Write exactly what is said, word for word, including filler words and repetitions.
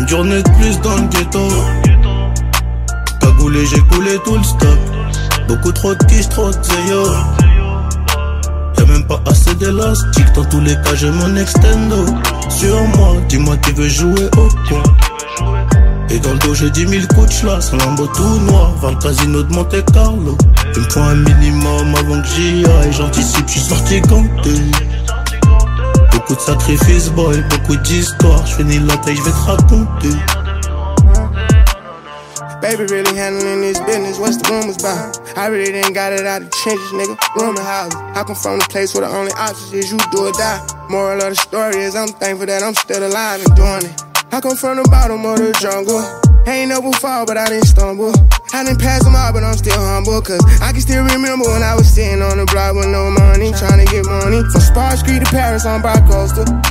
Une journée de plus dans le ghetto. Cagoulé, j'ai coulé tout le stock. Beaucoup trop de quiche, trop de zéyo. Y'a même pas assez d'élastique. Dans tous les cas, j'ai mon extendo. Sur moi, dis-moi qui veut jouer au con. Et dans le dos, j'ai dix mille coups de chlasse. Un lambeau tout noir, vers le casino de Monte Carlo. Il me faut un minimum avant que j'y aille. J'anticipe, j'suis sorti ganté. Beaucoup de sacrifices, boy, beaucoup d'histoires. J'finis la taille, j'vais te raconter. Baby really handling this business, what's the rumors about? I really didn't got it out of the trenches, nigga, rumor houses. I come from the place where the only option is you do or die. Moral of the story is I'm thankful that I'm still alive and doing it. I come from the bottom of the jungle. Ain't never fall, but I didn't stumble. I didn't pass them all, but I'm still humble. Cause I can still remember when I was sitting on the block with no money, trying to get money. From Spar Street to Paris on Bi-Coastal.